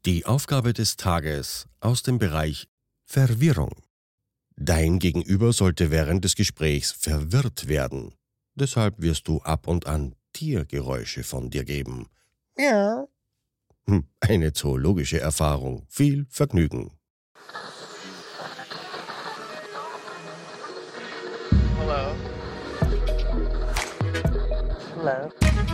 Die Aufgabe des Tages aus dem Bereich Verwirrung. Dein Gegenüber sollte während des Gesprächs verwirrt werden. Deshalb wirst du ab und an Tiergeräusche von dir geben. Miau. Eine zoologische Erfahrung. Viel Vergnügen. Hello. Hello.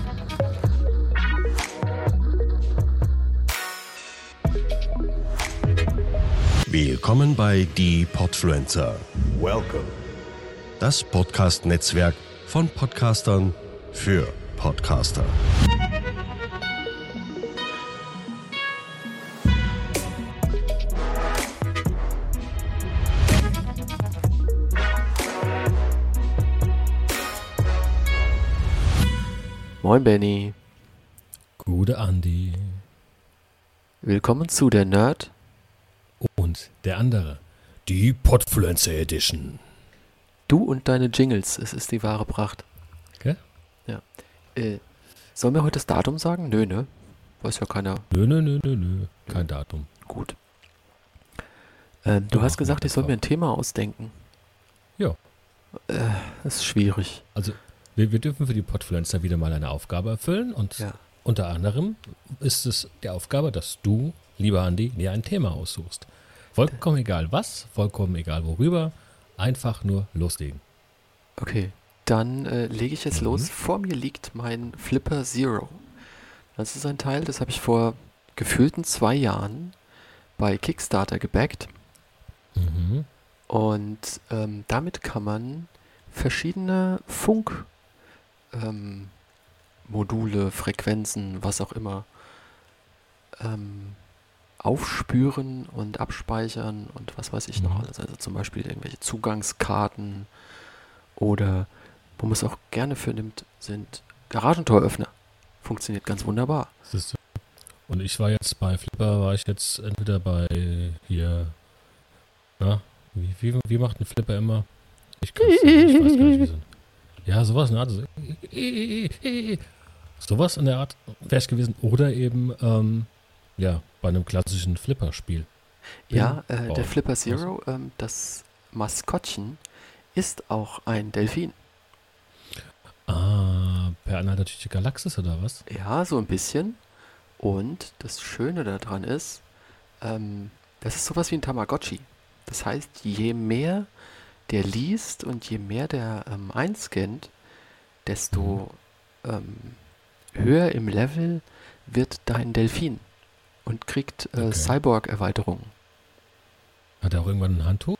Willkommen bei Die Podfluencer. Welcome. Das Podcast-Netzwerk von Podcastern für Podcaster. Moin Benny, Gute Andi. willkommen zu der Nerd. Und der andere. Die Podfluencer Edition. Du und deine Jingles, es ist die wahre Pracht. Okay? Ja. Sollen wir heute das Datum sagen? Nö, ne? Weiß ja keiner. Nö. Kein Datum. Gut. Du hast gesagt, ich soll mir ein Thema ausdenken. Ja. Das ist schwierig. Also, wir dürfen für die Podfluencer wieder mal eine Aufgabe erfüllen. Und Ja. unter anderem ist es die Aufgabe, dass du, lieber Andi, dir ein Thema aussuchst. Vollkommen egal was, vollkommen egal worüber. Einfach nur loslegen. Okay, dann lege ich jetzt los. Vor mir liegt mein Flipper Zero. Das ist ein Teil, das habe ich vor gefühlten 2 Jahren bei Kickstarter gebackt. Mhm. Und damit kann man verschiedene Module, Frequenzen, was auch immer, aufspüren und abspeichern und was weiß ich noch alles. Also zum Beispiel irgendwelche Zugangskarten oder, wo man es auch gerne für nimmt, sind Garagentoröffner. Funktioniert ganz wunderbar. Siehst du? Und ich war jetzt bei Flipper, war ich jetzt entweder bei hier, na, wie macht ein Flipper immer? Ich weiß gar nicht, wie so. Ja, sowas in der Art. Sowas in der Art wäre ich gewesen. Oder eben, ja, bei einem klassischen Flipper-Spiel. Ja, der Pinball. Flipper Zero, das Maskottchen, ist auch ein Delfin. Ah, per Anhalter durch die Galaxis oder was? Ja, so ein bisschen. Und das Schöne daran ist, das ist sowas wie ein Tamagotchi. Das heißt, je mehr der liest und je mehr der einscannt, desto höher im Level wird dein Delfin und kriegt Okay. Cyborg-Erweiterungen. Hat er auch irgendwann ein Handtuch?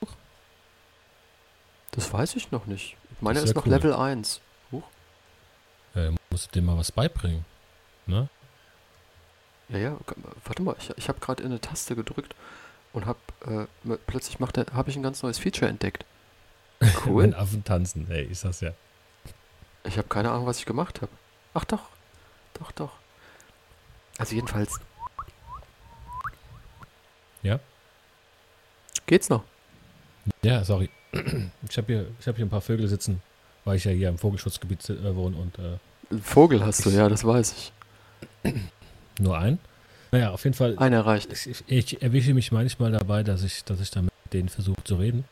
Das weiß ich noch nicht. Meiner Das ist wär noch cool. Level 1. Huch. Musst du dem mal was beibringen. Ne? Ja, warte mal, ich habe gerade in eine Taste gedrückt und plötzlich habe ich ein ganz neues Feature entdeckt. Cool. Wenn Affen tanzen, ey, ist das ja. Ich habe keine Ahnung, was ich gemacht habe. Ach doch. Also jedenfalls. Ja? Geht's noch? Ja, sorry. Ich hab hier ein paar Vögel sitzen, weil ich ja hier im Vogelschutzgebiet wohne und Einen Vogel hast du, ja, das weiß ich. nur einen. Naja, auf jeden Fall. Einer reicht. Ich erwische mich manchmal dabei, dass ich da mit denen versuche zu reden.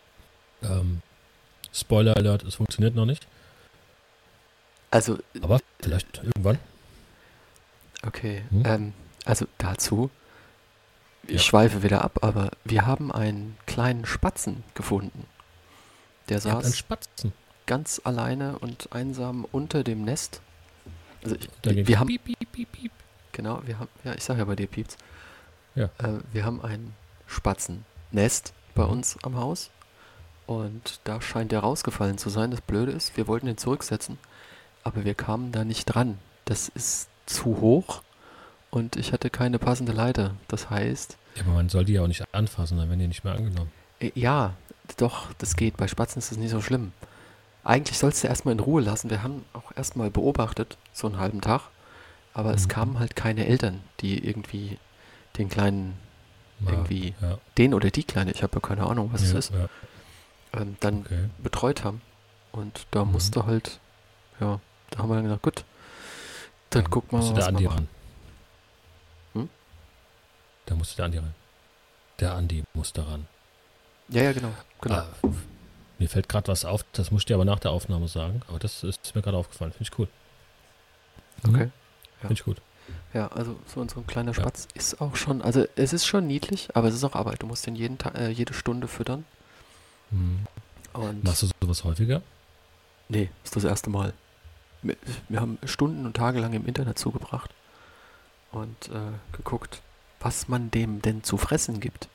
Spoiler Alert, es funktioniert noch nicht. Also, Aber vielleicht irgendwann. okay. Hm? Also dazu, ich Ja. schweife wieder ab, aber wir haben einen kleinen Spatzen gefunden. Der Ihr habt einen saß Spatzen. ganz alleine und einsam unter dem Nest. Also Da geht wir haben, piep, piep, piep, piep. genau, ja, ich sag ja bei dir piept's. Ja. Wir haben ein Spatzennest bei Mhm. uns am Haus und da scheint der rausgefallen zu sein. Das Blöde ist, wir wollten ihn zurücksetzen, aber wir kamen da nicht dran. Das ist zu hoch und ich hatte keine passende Leiter. Das heißt, Ja, aber man soll die ja auch nicht anfassen, dann werden die nicht mehr angenommen. ja, doch, das geht. Bei Spatzen ist das nicht so schlimm. Eigentlich sollst du erstmal in Ruhe lassen. Wir haben auch erstmal beobachtet, so einen halben Tag, aber es kamen halt keine Eltern, die irgendwie den Kleinen irgendwie, Ja, den oder die Kleine, ich habe ja keine Ahnung, was es ist, ja. dann Okay. betreut haben. Und da musste halt, ja, da haben wir dann gesagt, gut, dann gucken wir Musst mal, du was da wir an die machen. ran. Hm? Da musste der Andi rein. Der Andi muss da ran. Ja, genau. Mir fällt gerade was auf, das muss ich dir aber nach der Aufnahme sagen. Aber das ist mir gerade aufgefallen. Finde ich cool. Okay. Ja. Finde ich gut. Ja, also so ein kleiner Spatz ist auch schon, also es ist schon niedlich, aber es ist auch Arbeit. Du musst den jede Stunde füttern. Und Machst du sowas häufiger? nee, ist das erste Mal. Wir haben Stunden und Tage lang im Internet zugebracht und geguckt, was man dem denn zu fressen gibt.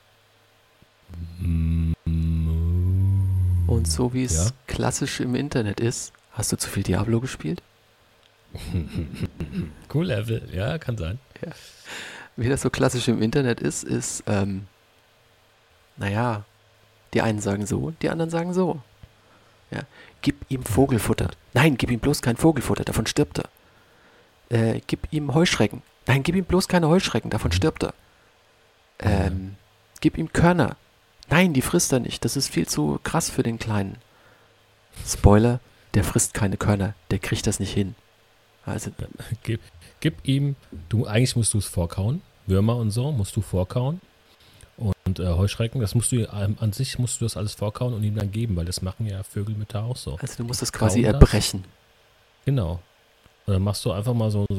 Und so wie es klassisch im Internet ist, hast du zu viel Diablo gespielt? Cool Level, ja, kann sein. Ja. Wie das so klassisch im Internet ist, naja, die einen sagen so, die anderen sagen so. Ja. Gib ihm Vogelfutter. Nein, gib ihm bloß kein Vogelfutter, davon stirbt er. Gib ihm Heuschrecken. Nein, gib ihm bloß keine Heuschrecken, davon stirbt er. Gib ihm Körner. Nein, die frisst er nicht, das ist viel zu krass für den Kleinen. Spoiler, der frisst keine Körner, der kriegt das nicht hin. Also, Gib ihm, eigentlich musst du es vorkauen, Würmer und so musst du vorkauen und Heuschrecken, das musst du an sich musst du das alles vorkauen und ihm dann geben, weil das machen ja Vögel mit da auch so. Also du musst das quasi Kauen erbrechen. Genau. Und dann machst du einfach mal so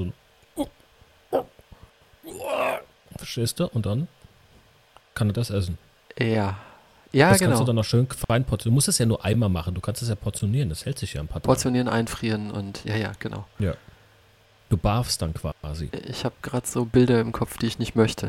verstehst du? Und dann kann er das essen. Ja, Das genau. kannst du dann noch schön fein portionieren. Du musst es ja nur einmal machen, du kannst es ja portionieren, das hält sich ja ein paar Tage. Portionieren, einfrieren und ja, genau. Ja. Du barfst dann quasi. Ich habe gerade so Bilder im Kopf, die ich nicht möchte.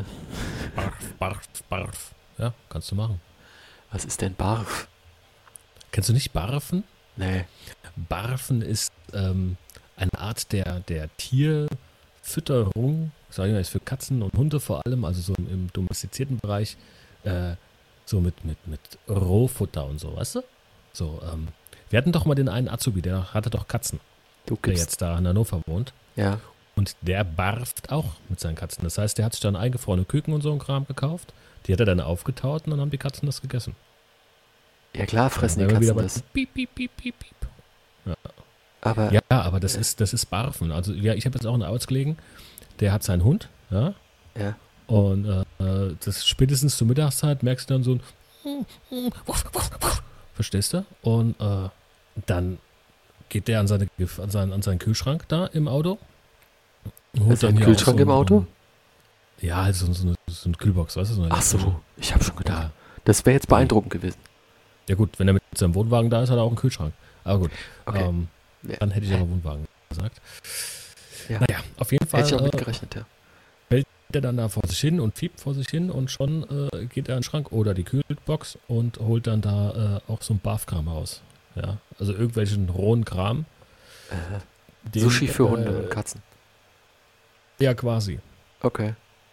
Barf. Ja, kannst du machen. Was ist denn Barf? Kennst du nicht Barfen? Nee. Barfen ist eine Art der Tierfütterung, sag ich mal, ist für Katzen und Hunde vor allem, also so im domestizierten Bereich, so mit Rohfutter und so, weißt du? So, wir hatten doch mal den einen Azubi, der hatte doch Katzen, Du der gibst. jetzt da in Hannover wohnt. Ja. Und der barft auch mit seinen Katzen. Das heißt, der hat sich dann eingefrorene Küken und so ein Kram gekauft. Die hat er dann aufgetaut und dann haben die Katzen das gegessen. Ja klar, fressen Dann die wären wir Katzen wieder das. Piep, piep, piep, piep, piep. Aber Ja, aber das ist Barfen. Also ja, ich habe jetzt auch einen Arbeitskollegen, der hat seinen Hund, ja. Ja. Und das spätestens zur Mittagszeit merkst du dann so ein verstehst du? Und dann geht der an seinen Kühlschrank da im Auto. Ist da ein Kühlschrank im Auto? Ja, also so eine Kühlbox, weißt du? So eine Ach so, elektrische. ich habe schon gedacht. Ja. Das wäre jetzt beeindruckend gewesen. Ja gut, wenn er mit seinem Wohnwagen da ist, hat er auch einen Kühlschrank. Aber gut, Okay. Ja. dann hätte ich aber Wohnwagen gesagt. Ja. Naja, auf jeden Fall Hätte ich auch mitgerechnet, ja. fällt er dann da vor sich hin und fiebt vor sich hin und schon geht er in den Schrank oder die Kühlbox und holt dann da auch so ein Barfkram raus. Ja, also irgendwelchen rohen Kram. den, Sushi für Hunde und Katzen. Ja, quasi. Okay.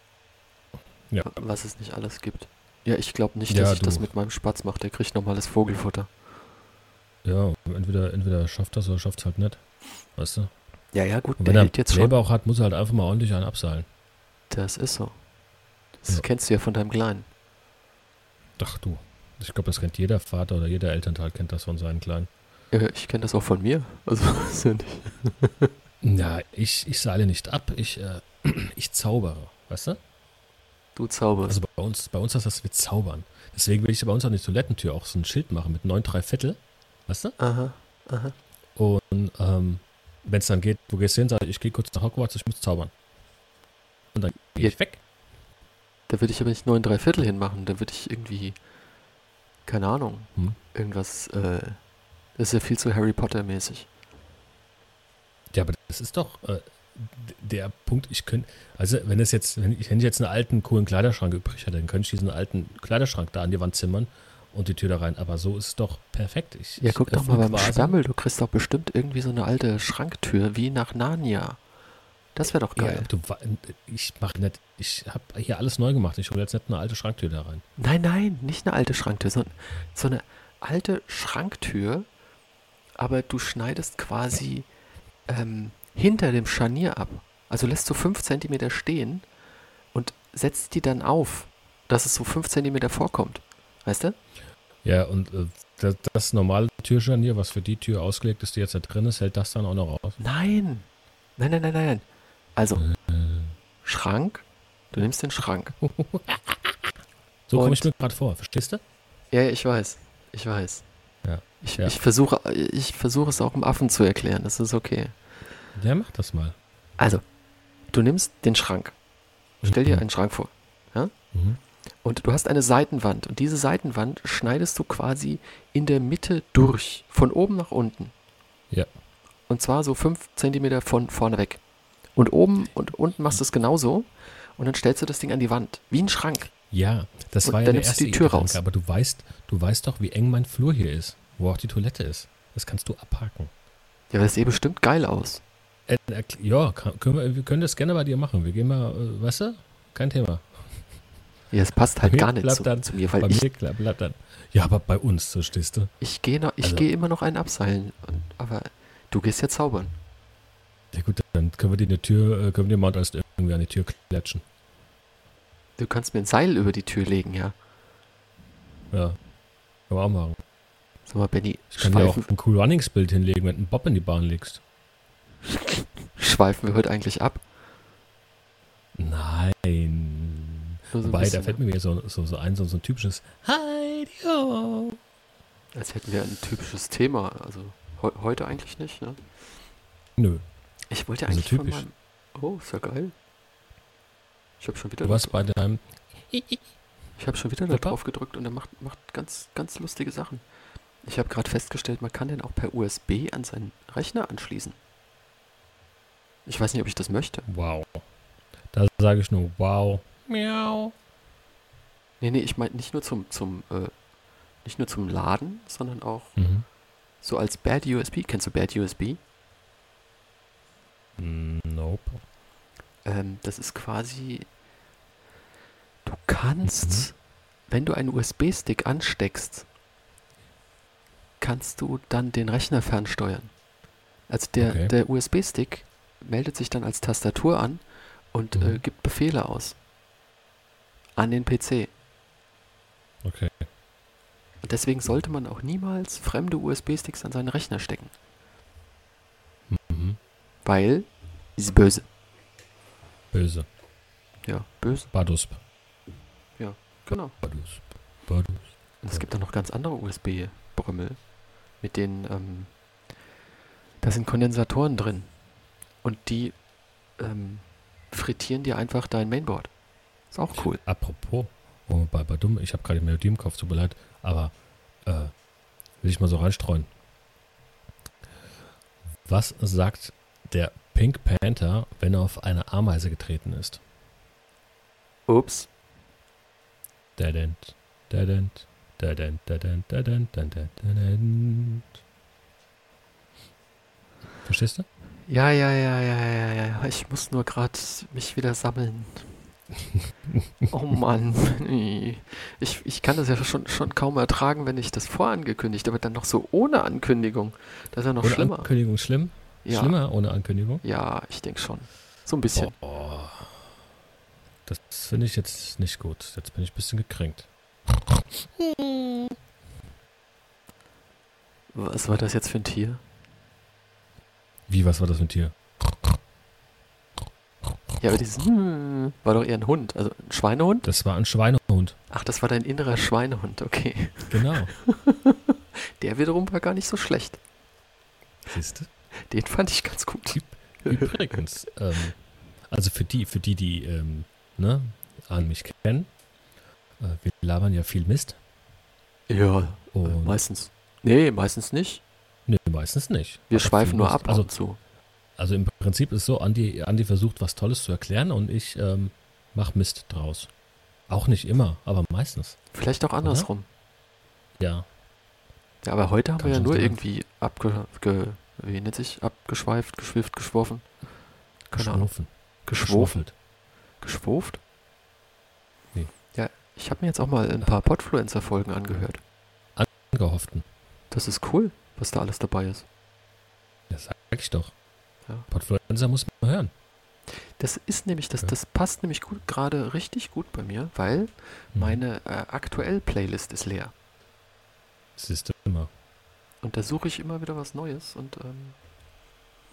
Ja. Was es nicht alles gibt. Ja, ich glaube nicht, Ja, dass ich du. das mit meinem Spatz mache. Der kriegt normales Vogelfutter. Ja, entweder schafft das oder schafft es halt nicht. Weißt du? Ja, gut, Und der wenn er hält jetzt schon. Blähbauch hat, muss er halt einfach mal ordentlich einen abseilen. Das ist so. Das Ja. kennst du ja von deinem Kleinen. Ach du. Ich glaube, das kennt jeder Vater oder jeder Elternteil kennt das von seinen Kleinen. Ja, ich kenne das auch von mir. Also, ist ja nicht. Ja, ich seile nicht ab, ich zaubere, weißt du? Du zauberst. Also bei uns ist das, wir zaubern. Deswegen will ich bei uns an die Toilettentür auch so ein Schild machen mit 9 3/4, weißt du? Aha. Und wenn es dann geht, wo gehst du hin, sag ich gehe kurz nach Hogwarts, ich muss zaubern. Und dann gehe ich weg. Da würde ich aber nicht 9 3/4 hinmachen. Da würde ich irgendwie, keine Ahnung, irgendwas, das ist ja viel zu Harry Potter mäßig. Ja, aber das ist doch der Punkt, also wenn ich jetzt einen alten, coolen Kleiderschrank übrig hätte, dann könnte ich diesen alten Kleiderschrank da an die Wand zimmern und die Tür da rein. Aber so ist es doch perfekt. Ja, guck doch mal öffne beim quasi- Sperrmüll, du kriegst doch bestimmt irgendwie so eine alte Schranktür, wie nach Narnia. Das wäre doch Ja, geil. ich habe hier alles neu gemacht. Ich hole jetzt nicht eine alte Schranktür da rein. Nein, nicht eine alte Schranktür, sondern so eine alte Schranktür, aber du schneidest quasi hinter dem Scharnier ab. Also lässt so 5 Zentimeter stehen und setzt die dann auf, dass es so 5 Zentimeter vorkommt. Weißt du? Ja, und das normale Türscharnier, was für die Tür ausgelegt ist, die jetzt da drin ist, hält das dann auch noch aus. Nein. Also Schrank, Du nimmst den Schrank. So komme Und- ich mir gerade vor, verstehst du? Ja, ich weiß. Ja. Ich versuche es auch im Affen zu erklären. Das ist okay. Ja, mach das mal. Also, du nimmst den Schrank. Stell dir Mhm. einen Schrank vor. Ja? Mhm. Und du hast eine Seitenwand. Und diese Seitenwand schneidest du quasi in der Mitte durch. Von oben nach unten. Ja. Und zwar so 5 Zentimeter von vorne weg. Und oben und unten machst du es genauso. Und dann stellst du das Ding an die Wand. Wie ein Schrank. Ja, das Und war ja dann der nimmst du erste die Tür Gedanke, raus. aber du weißt doch, wie eng mein Flur hier ist, wo auch die Toilette ist. Das kannst du abhaken. Ja, aber das sieht bestimmt geil aus. Ja, wir können das gerne bei dir machen. Wir gehen mal, weißt du, kein Thema. Ja, es passt halt Bei mir gar nicht bleibt dann- zu mir, Bei weil mir bleibt dann. Ja, aber bei uns, so stehst du. ich gehe Also- immer noch einen abseilen. Aber du gehst ja zaubern. Ja gut, dann können wir dir eine Tür, können wir dir mal als irgendwie an die Tür klatschen. Du kannst mir ein Seil über die Tür legen, ja. Ja, können wir auch machen. Sag mal, Benny, Ich kann dir auch ein Cool Runnings Bild hinlegen, wenn du einen Bob in die Bahn legst. schweifen wir heute eigentlich ab? Nein. Nur so ein Wobei, da bisschen, fällt mir wieder so ein typisches Heidi-ho. als hätten wir ein typisches Thema. Also heute eigentlich nicht, ne? Nö, Ich wollte Also eigentlich von typisch. meinem... Oh, ist ja geil. Ich habe schon wieder, du warst bei deinem... ich hab schon wieder da Super. drauf gedrückt und er macht ganz, ganz lustige Sachen. Ich habe gerade festgestellt, man kann den auch per USB an seinen Rechner anschließen. Ich weiß nicht, ob ich das möchte. Wow. Da sage ich nur wow. Miau. Nee, ich meine nicht nur nicht nur zum Laden, sondern auch Mhm. so als Bad USB. Kennst du Bad USB? Nope. Das ist quasi, du kannst, wenn du einen USB-Stick ansteckst, kannst du dann den Rechner fernsteuern. Also Okay. der USB-Stick meldet sich dann als Tastatur an und Mhm. gibt Befehle aus. An den PC. Okay. Und deswegen sollte man auch niemals fremde USB-Sticks an seinen Rechner stecken. Mhm. Weil, ist böse. Böse. Ja, böse. Badusp. Genau. Badusp. Und es gibt auch noch ganz andere USB-Brümmel, mit denen, da sind Kondensatoren drin. Und die frittieren dir einfach dein Mainboard. Ist auch cool. Apropos, bei Badum, ich habe gerade die Melodie im Kopf, tut mir leid, aber will ich mal so reinstreuen. Was sagt der Pink Panther, wenn er auf eine Ameise getreten ist? Ups. Dadent, dadent, dadent, dadent, dadent, dadent, dadent. Verstehst du? Ja. Ich muss nur gerade mich wieder sammeln. Oh Mann. Ich kann das ja schon kaum ertragen, wenn ich das vorangekündigt, aber dann noch so ohne Ankündigung. Das ist ja noch Ohne schlimmer. Ankündigung schlimm? Ja. Schlimmer ohne Ankündigung? Ja, ich denke schon. So ein bisschen. Oh. Das finde ich jetzt nicht gut. Jetzt bin ich ein bisschen gekränkt. Was war das jetzt für ein Tier? Wie, was war das für ein Tier? Ja, aber dieses war doch eher ein Hund, also ein Schweinehund? Das war ein Schweinehund. Ach, das war dein innerer Schweinehund, okay. Genau. Der wiederum war gar nicht so schlecht. Siehst du? Den fand ich ganz gut. Übrigens, also für die an mich kennen, wir labern ja viel Mist. Ja, Und meistens. Nee, meistens nicht. nee, meistens nicht. Wir Aber schweifen viel nur Mist. ab und zu. Also im Prinzip ist so, Andi versucht was Tolles zu erklären und ich mach Mist draus. Auch nicht immer, aber meistens. Vielleicht auch andersrum. Ja. Ja, aber heute haben Kann wir ja schon nur sein. irgendwie abgeschweift, geschwifft, geschworfen. Keine Ahnung. Geschwuffelt. Geschwurft? Nee. Ja, ich habe mir jetzt auch mal ein paar Podfluencer-Folgen angehört. Angehofften. Das ist cool, was da alles dabei ist. Das sag ich doch. Ja. Podfluencer muss man hören. Das ist nämlich, Ja. das passt nämlich gut, gerade richtig gut bei mir, weil meine aktuell Playlist ist leer. Siehst du immer. Und da suche ich immer wieder was Neues und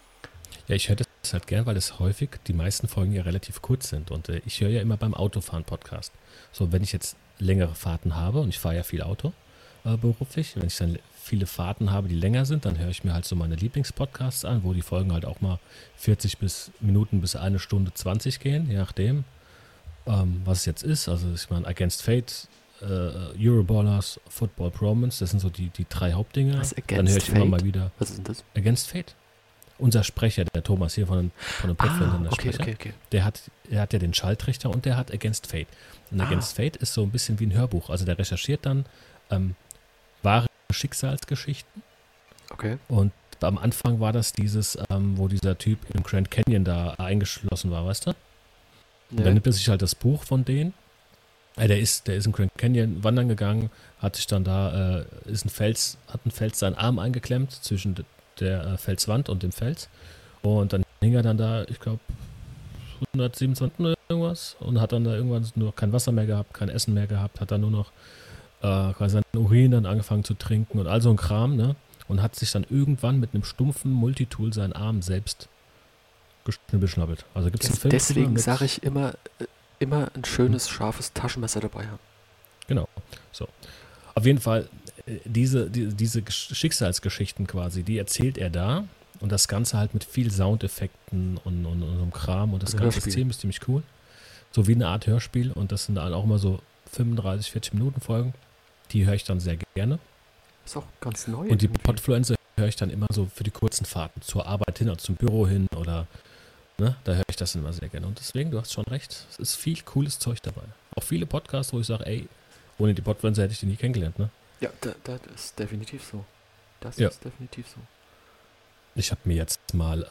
Ja, ich höre das halt gern, weil es häufig, die meisten Folgen ja relativ kurz sind. Und ich höre ja immer beim Autofahren Podcast. So, wenn ich jetzt längere Fahrten habe, und ich fahre ja viel Auto beruflich, wenn ich dann viele Fahrten habe, die länger sind, dann höre ich mir halt so meine Lieblingspodcasts an, wo die Folgen halt auch mal 40 Minuten bis 1 Stunde 20 gehen, je nachdem, was es jetzt ist. Also ich meine, Against Fate, Euroballers, Football Bromance, das sind so die 3 Hauptdinge. Was, Against Dann höre ich Fate? immer mal wieder Was ist denn das? Against Fate. Unser Sprecher, der Thomas hier von dem Podfluencer, der okay, Sprecher, okay. er hat ja den Schalltrichter und der hat Against Fate. Und Against Fate ist so ein bisschen wie ein Hörbuch. Also der recherchiert dann wahre Schicksalsgeschichten. Okay. Und am Anfang war das dieses, wo dieser Typ im Grand Canyon da eingeschlossen war, weißt du? Und dann nimmt er sich halt das Buch von denen. Der ist im Grand Canyon wandern gegangen, hat sich dann da, hat ein Fels seinen Arm eingeklemmt zwischen der Felswand und dem Fels. Und dann hing er dann da, ich glaube, 127 oder irgendwas und hat dann da irgendwann nur kein Wasser mehr gehabt, kein Essen mehr gehabt, hat dann nur noch quasi seinen Urin dann angefangen zu trinken und all so ein Kram, ne? Und hat sich dann irgendwann mit einem stumpfen Multitool seinen Arm selbst geschnabbelt. Also gibt es einen Film. Deswegen sage ich immer ein schönes, scharfes Taschenmesser dabei haben. Genau, so. Auf jeden Fall, diese Schicksalsgeschichten quasi, die erzählt er da und das Ganze halt mit viel Soundeffekten und so einem Kram und das ganze System ist ziemlich cool. So wie eine Art Hörspiel und das sind dann auch immer so 35, 40 Minuten Folgen. Die höre ich dann sehr gerne. Ist auch ganz neu. Und die Podfluencer höre ich dann immer so für die kurzen Fahrten zur Arbeit hin oder zum Büro hin oder, ne, da höre ich das immer sehr gerne. Und deswegen, du hast schon recht, es ist viel cooles Zeug dabei. Auch viele Podcasts, wo ich sage, ey, ohne die Podfluencer hätte ich die nie kennengelernt, ne? Ja, das ist definitiv so. Das Ja. ist definitiv so. Ich habe mir jetzt mal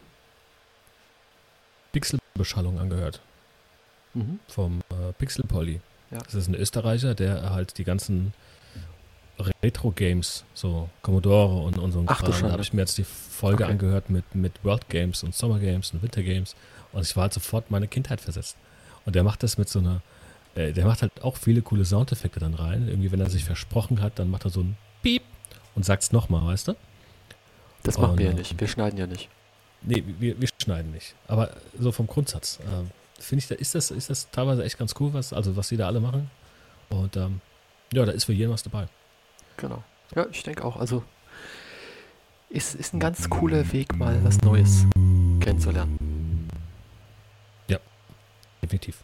Pixelbeschallung angehört vom Pixel Polly. Ja. Das ist ein Österreicher, der halt die ganzen Retro-Games, so Commodore und so ein Kram, da habe ich mir jetzt die Folge angehört mit World Games und Summer Games und Winter Games und ich war halt sofort meine Kindheit versetzt. Und der macht das mit so einer, der macht halt auch viele coole Soundeffekte dann rein. Irgendwie, wenn er sich versprochen hat, dann macht er so ein Piep und sagt es nochmal, weißt du? Das machen wir ja nicht. Wir schneiden ja nicht. Nee, wir schneiden nicht. Aber so vom Grundsatz, finde ich, ist das teilweise echt ganz cool, was die da alle machen. Und ja, da ist für jeden was dabei. Genau. Ja, ich denke auch. Also ist ein ganz cooler Weg, mal was Neues kennenzulernen. Ja, definitiv.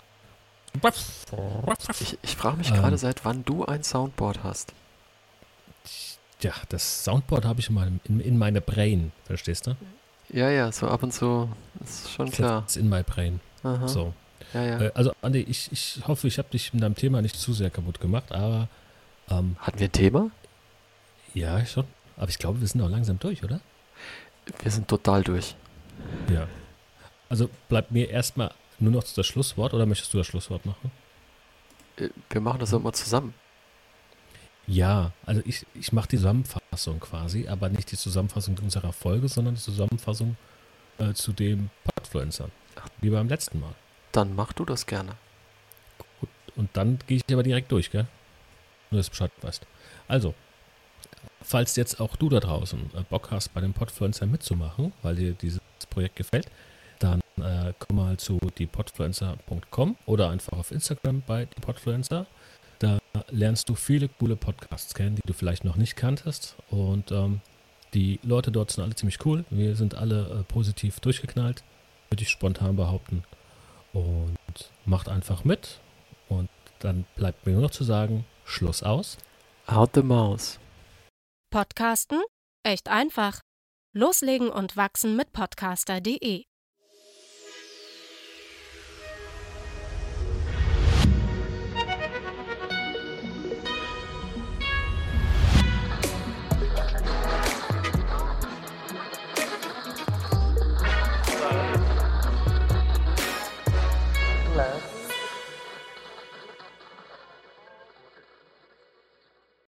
Ich frage mich gerade, seit wann du ein Soundboard hast. Ja, das Soundboard habe ich mal in meine Brain, verstehst du? Ja, so ab und zu ist schon klar. It's in my brain. Aha. So. Ja. Also, Andi, ich hoffe, ich habe dich mit deinem Thema nicht zu sehr kaputt gemacht, aber hatten wir ein Thema? Ja, schon. Aber ich glaube, wir sind auch langsam durch, oder? Wir sind total durch. Ja. Also bleibt mir erstmal nur noch das Schlusswort oder möchtest du das Schlusswort machen? Wir machen das immer zusammen. Ja, also ich mache die Zusammenfassung quasi, aber nicht die Zusammenfassung unserer Folge, sondern die Zusammenfassung zu dem Podfluencer. Wie beim letzten Mal. Dann mach du das gerne. Gut, und dann gehe ich aber direkt durch, gell? Nur, dass du Bescheid weißt. Also, falls jetzt auch du da draußen Bock hast, bei dem Podfluencer mitzumachen, weil dir dieses Projekt gefällt, dann komm mal zu diepodfluencer.com oder einfach auf Instagram bei diepodfluencer. Da lernst du viele coole Podcasts kennen, die du vielleicht noch nicht kanntest. Und die Leute dort sind alle ziemlich cool. Wir sind alle positiv durchgeknallt, würde ich spontan behaupten. Und macht einfach mit. Und dann bleibt mir nur noch zu sagen, Schluss aus. Out the Maus. Podcasten? Echt einfach. Loslegen und wachsen mit podcaster.de